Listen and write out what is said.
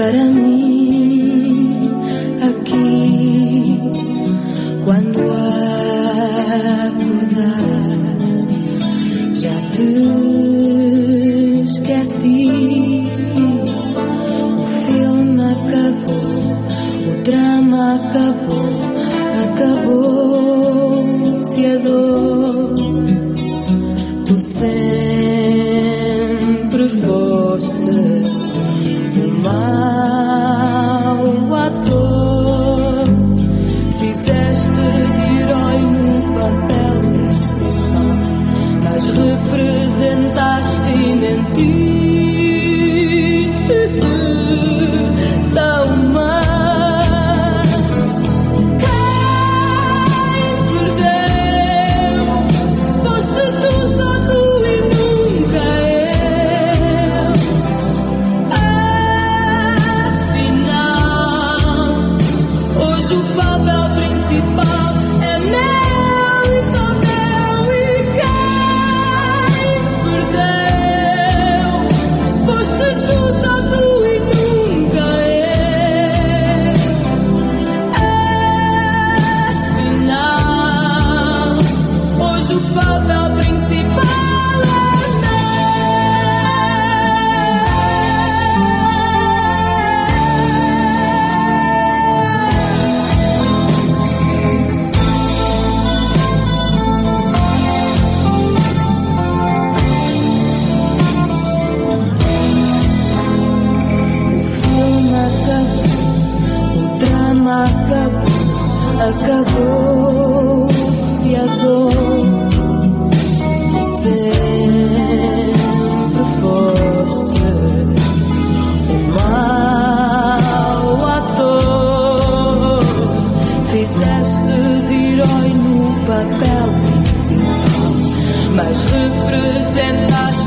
para mim aqui quando acordar. Já te esqueci, o filme acabou, o drama acabou, acabou-se a dor. Tu sempre foste o mau ator, fizeste de herói no papel principal, mas representaste e mentiste tão mal. Quem perdeu foste tu, só tu e nunca eu. Afinal, hoje o papel principal é meu e só meu. E quem perdeu foste tu, só tu e nunca eu. Afinal, hoje o papel principal é acabou-se a dor. Sempre foste o mau ator, fizeste de herói no papel principal, mas representaste